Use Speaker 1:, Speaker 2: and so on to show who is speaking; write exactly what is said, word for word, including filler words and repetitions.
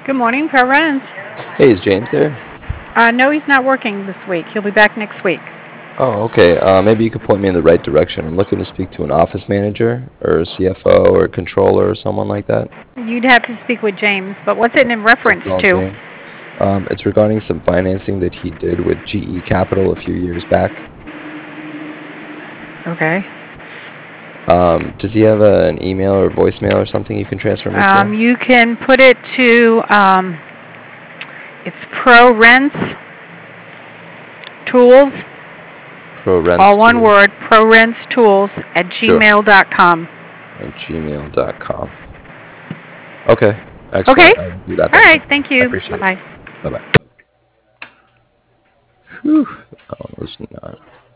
Speaker 1: Good morning, Perez.
Speaker 2: Hey, is James there?
Speaker 1: Uh, no, he's not working this week. He'll be back next week.
Speaker 2: Oh, okay. Uh, maybe you could point me in the right direction. I'm looking to speak to an office manager or a C F O or a controller or someone like that.
Speaker 1: You'd have to speak with James, but what's it in
Speaker 2: Just
Speaker 1: reference
Speaker 2: call
Speaker 1: to?
Speaker 2: James. Um, it's regarding some financing that he did with G E Capital a few years back.
Speaker 1: Okay.
Speaker 2: Um, does he have a, an email or voicemail or something you can transfer me
Speaker 1: Um,
Speaker 2: to?
Speaker 1: you can put it to, um, it's Pro Rents Tools,
Speaker 2: Pro Rents
Speaker 1: all one
Speaker 2: Tools.
Speaker 1: word, Pro Rents Tools at
Speaker 2: Sure.
Speaker 1: gmail dot com.
Speaker 2: At gmail dot com. Okay.
Speaker 1: Okay.
Speaker 2: Excellent. I will do that
Speaker 1: All
Speaker 2: then.
Speaker 1: right. Thank
Speaker 2: I
Speaker 1: you.
Speaker 2: appreciate it.
Speaker 1: Bye-bye.
Speaker 2: Bye bye. Whew. That one was not.